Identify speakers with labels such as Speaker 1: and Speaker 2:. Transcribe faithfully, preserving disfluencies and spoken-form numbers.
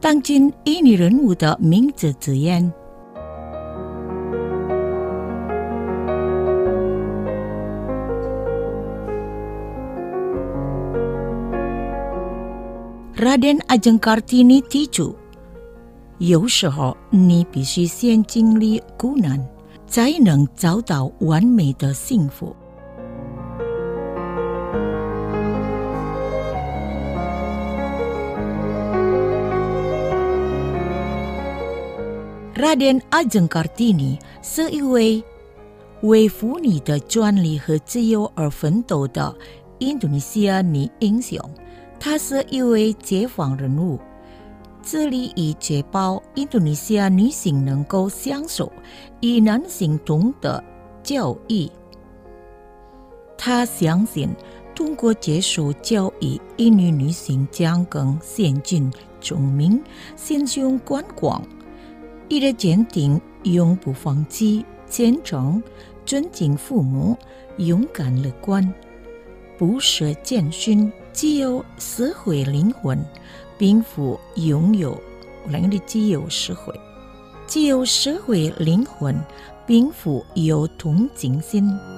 Speaker 1: 当今印尼人物的名字字眼。Raden Ajeng Kartini提出，有时候你必须先经历苦难，才能找到完美的幸福。Raden Ajeng Kartini 是一位为妇女的权利和自由而奋斗的印度尼西亚女英雄。她是一位解放人物，致力于确保印度尼西亚女性能够享受与男性同等教育。她相信，通过接受教育，印尼女性将更先进、聪明、心胸宽广，一直坚定永不放弃、虔诚、尊敬父母、勇敢乐观、不舍艰辛，既有社会灵魂，并富拥有人的既有社会，既有社会灵魂，并富有同情心。